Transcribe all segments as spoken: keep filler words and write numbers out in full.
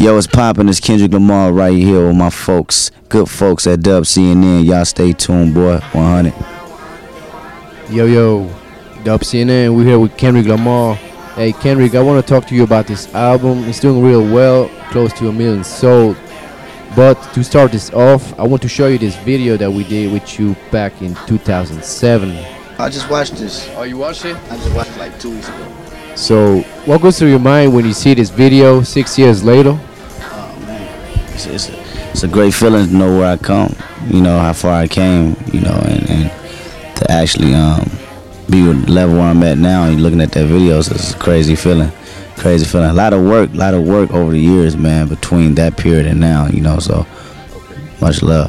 Yo, it's poppin'. It's Kendrick Lamar right here with my folks, good folks at Dub C N N. Y'all stay tuned, boy. one hundred. Yo, yo, Dub C N N. We're here with Kendrick Lamar. Hey, Kendrick, I want to talk to you about this album. It's doing real well, close to a million sold. But to start this off, I want to show you this video that we did with you back in two thousand seven. I just watched this. Oh, you watched it? I just watched it like two weeks ago. So, what goes through your mind when you see this video six years later? Oh, man. It's, it's, a, it's a great feeling to know where I come, you know, how far I came, you know, and, and to actually um, be at the level where I'm at now and looking at that video. So it's a crazy feeling. Crazy feeling. A lot of work, a lot of work over the years, man, between that period and now, you know, so much love.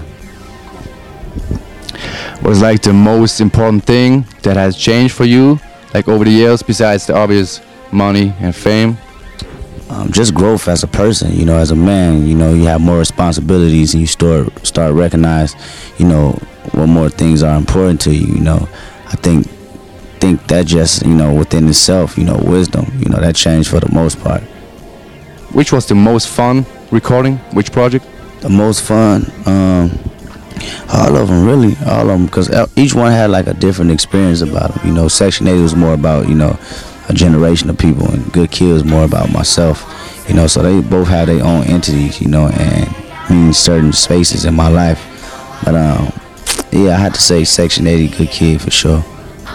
What's like the most important thing that has changed for you, like over the years, besides the obvious money and fame? Um, just growth as a person, you know, as a man, you know, you have more responsibilities and you start start recognize, you know, what more things are important to you, you know. I think think that just, you know, within itself, you know, wisdom, you know, that changed for the most part. Which was the most fun recording? Which project? The most fun, um, all of them, really, all of them, because each one had like a different experience about them. You know, Section eighty was more about, you know, a generation of people, and Good Kid was more about myself. You know, so they both have their own entities, you know, and mean certain spaces in my life. But um, yeah, I had to say Section eighty, Good Kid for sure.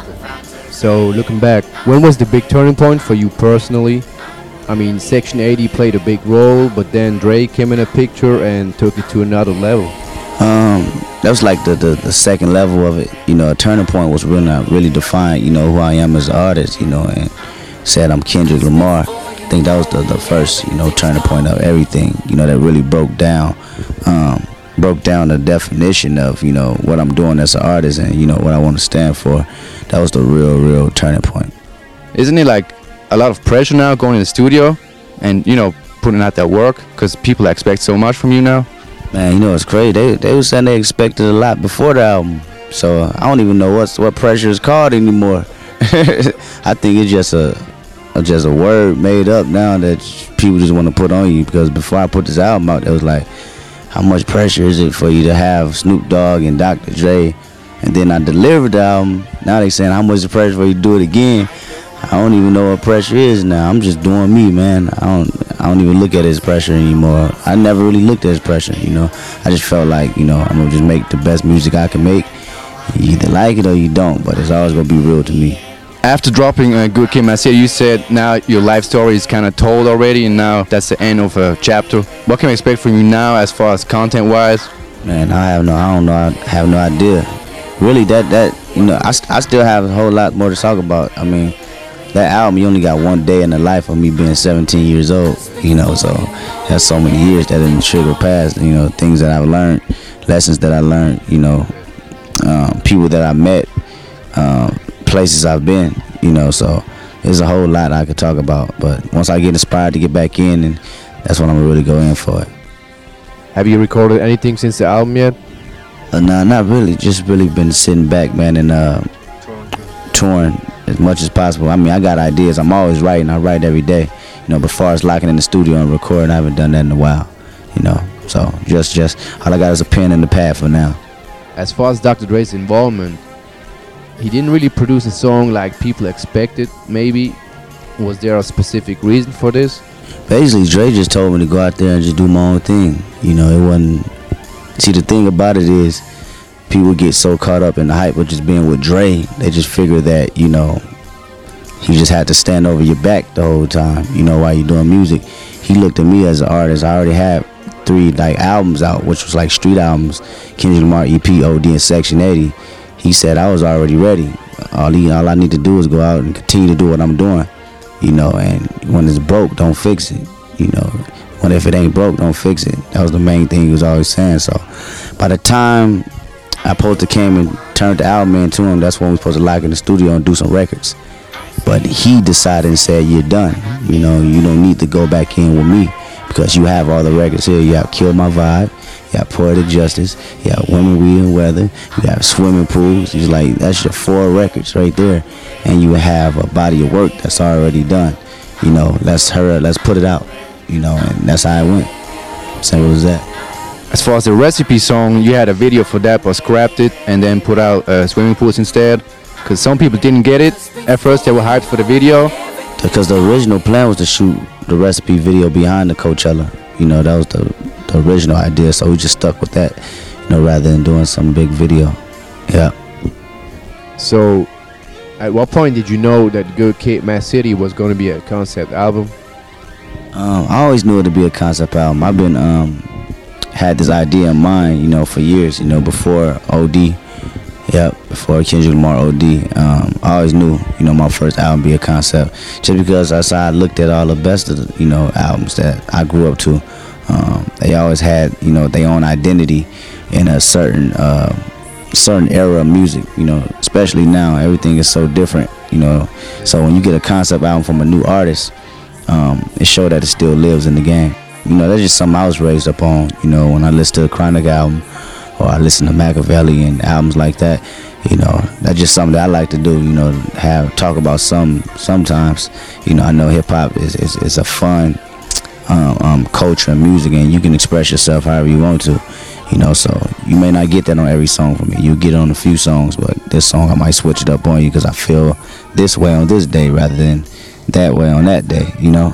So, looking back, when was the big turning point for you personally? I mean, Section eighty played a big role, but then Dre came in a picture and took it to another level. Um, that was like the, the, the second level of it. You know, a turning point was really not really defined, you know, who I am as an artist, you know, and said I'm Kendrick Lamar. I think that was the, the first, you know, turning point of everything, you know, that really broke down, um, broke down the definition of, you know, what I'm doing as an artist and, you know, what I want to stand for. That was the real, real turning point. Isn't it like a lot of pressure now going in the studio and, you know, putting out that work because people expect so much from you now? Man, you know, it's crazy. They they was saying they expected a lot before the album. So uh, I don't even know what's what pressure is called anymore. I think it's just a, a just a word made up now that people just want to put on you. Because before I put this album out, it was like, how much pressure is it for you to have Snoop Dogg and Doctor Dre? And then I delivered the album. Now they saying how much the pressure for you to do it again. I don't even know what pressure is now. I'm just doing me, man. I don't I don't even look at it as pressure anymore. I never really looked at it as pressure, you know. I just felt like, you know, I'm gonna just make the best music I can make. You either like it or you don't, but it's always gonna be real to me. After dropping uh, Good Kid, Mad City, you said now your life story is kind of told already, and now that's the end of a chapter. What can we expect from you now as far as content-wise? Man, I have no, I don't know, I have no idea. Really, that that you know, I, I still have a whole lot more to talk about. I mean, that album, you only got one day in the life of me being seventeen years old, you know, so that's so many years that didn't trigger past, you know, things that I've learned, lessons that I learned, you know, um, people that I met, um, places I've been, you know, so there's a whole lot I could talk about, but once I get inspired to get back in, and that's when I'm gonna really go in for it. Have you recorded anything since the album yet? Uh, nah, not really, just really been sitting back, man, and uh, touring as much as possible. I mean, I got ideas. I'm always writing. I write every day. You know, but far as locking in the studio and recording, I haven't done that in a while. You know, so just, just all I got is a pen and a pad for now. As far as Doctor Dre's involvement, he didn't really produce a song like people expected. Maybe was there a specific reason for this? Basically, Dre just told me to go out there and just do my own thing. You know, it wasn't. See, the thing about it is, people get so caught up in the hype of just being with Dre, they just figure that, you know, he just had to stand over your back the whole time, you know, while you're doing music. He looked at me as an artist. I already had three, like, albums out, which was like street albums, Kendrick Lamar, E P, O D, and Section eighty. He said I was already ready. All, he, all I need to do is go out and continue to do what I'm doing, you know, and when it's broke, don't fix it, you know. When if it ain't broke, don't fix it. That was the main thing he was always saying. So by the time I supposed to came and turned the album into him, that's when we supposed to lock in the studio and do some records. But he decided and said, you're done. You know, you don't need to go back in with me because you have all the records here. You have Kill My Vibe, you have Poetic Justice, you have Women, Weed, and Weather, you have Swimming Pools. He's like, that's your four records right there. And you have a body of work that's already done. You know, let's hurry, let's put it out. you know, and that's how it went. Simple as that. As far as the recipe song, you had a video for that, but scrapped it and then put out uh, swimming pools instead. Because some people didn't get it. At first, they were hyped for the video. Because the original plan was to shoot the recipe video behind the Coachella. You know, that was the, the original idea. So we just stuck with that, you know, rather than doing some big video. Yeah. So, at what point did you know that Good Kid, Mad City was going to be a concept album? Um, I always knew it to be a concept album. I've been um, had this idea in mind, you know, for years. You know, before O D, yep, before Kendrick Lamar O D. Um, I always knew, you know, my first album be a concept, just because as I looked at all the best of the, you know, albums that I grew up to. Um, they always had, you know, their own identity in a certain uh, certain era of music. You know, especially now, everything is so different. You know, so when you get a concept album from a new artist, um, it shows that it still lives in the game. You know, that's just something I was raised up on. You know, when I listen to the Chronic album, or I listen to Machiavelli and albums like that, you know, that's just something that I like to do. You know, have talk about some sometimes. You know, I know hip hop is, is is a fun um, um, culture and music, and you can express yourself however you want to. You know, so you may not get that on every song from me. You get it on a few songs, but this song I might switch it up on you because I feel this way on this day rather than that way on that day. You know.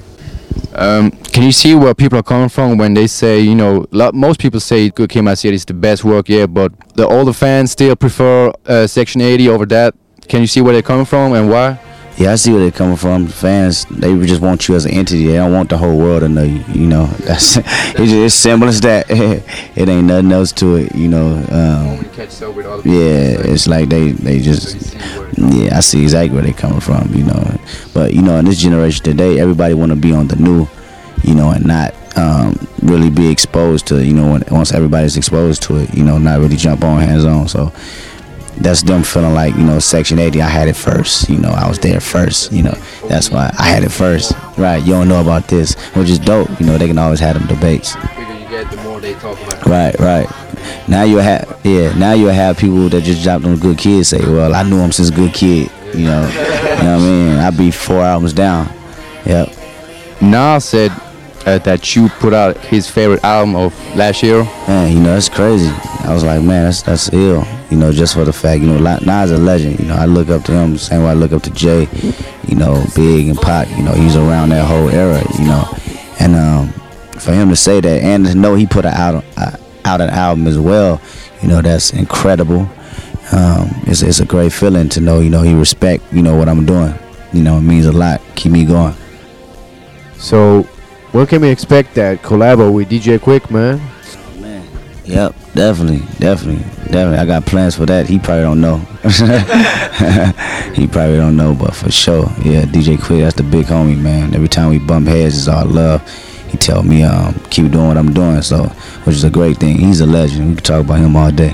Um, can you see where people are coming from when they say, you know, lot, most people say Good Kid, Mad City is the best work yet, but the older fans still prefer uh, Section eighty over that. Can you see where they're coming from and why? Yeah, I see where they're coming from. Fans, they just want you as an entity. They don't want the whole world to know you. You know, that's it's just as simple as that. It ain't nothing else to it. You know. Um, yeah, it's like they they just. Yeah, I see exactly where they're coming from. You know, but you know, in this generation today, everybody want to be on the new. You know, and not um, really be exposed to. You know, when, once everybody's exposed to it, you know, not really jump on hands on. So. That's them feeling like, you know, Section eighty, I had it first. You know, I was there first. You know, that's why I had it first. Right, you don't know about this, which is dope. You know, they can always have them debates. The bigger you get, the more they talk about it. Right, right. Now you have, yeah, now you have people that just dropped on Good Kid say, well, I knew him since Good Kid. You know, you know what I mean? I be four albums down. Yep. Nas said uh, that you put out his favorite album of last year. Man, you know, that's crazy. I was like, man, that's that's ill. You know, just for the fact, you know, Nas a legend. You know, I look up to him the same way I look up to Jay. You know, Big and Pac. You know, he's around that whole era. You know, and um, for him to say that and to know he put out uh, out an album as well, you know, that's incredible. Um, it's it's a great feeling to know. You know, he respect. You know what I'm doing. You know, it means a lot. Keep me going. So, when can we expect that collabo with D J Quick, man? Man, yep, definitely, definitely, definitely. I got plans for that. He probably don't know. He probably don't know, but for sure, yeah, D J Quick, that's the big homie, man. Every time we bump heads, it's all love. He tell me, um, keep doing what I'm doing, so which is a great thing. He's a legend. We can talk about him all day.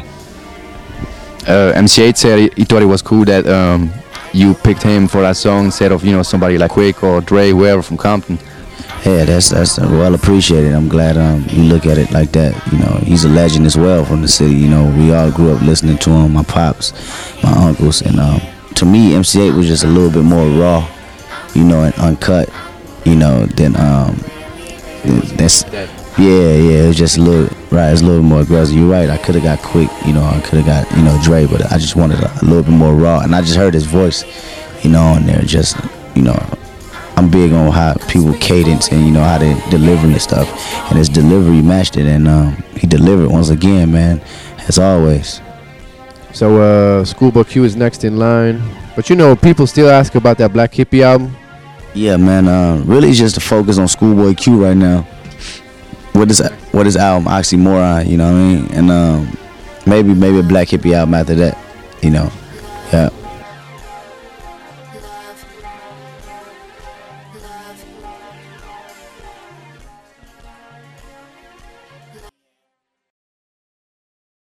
Uh, M C eight said he, he thought it was cool that um, you picked him for that song instead of, you know, somebody like Quick or Dre, whoever from Compton. Yeah, that's that's well appreciated. I'm glad um, you look at it like that. You know, he's a legend as well from the city. You know, we all grew up listening to him, my pops, my uncles, and um, to me, M C eight was just a little bit more raw, you know, and uncut, you know, than um, that's yeah, yeah. It was just a little right. It's a little more aggressive. You're right. I could have got Quick, you know, I could have got you know Dre, but I just wanted a, a little bit more raw, and I just heard his voice, you know, on there, just you know. I'm big on how people cadence and, you know, how they deliver and stuff. And his delivery matched it, and um, he delivered once again, man, as always. So, uh, Schoolboy Q is next in line. But, you know, people still ask about that Black Hippie album. Yeah, man, uh, really just to focus on Schoolboy Q right now. What is what is album, Oxymoron, you know what I mean? And um, maybe, maybe a Black Hippie album after that, you know, yeah.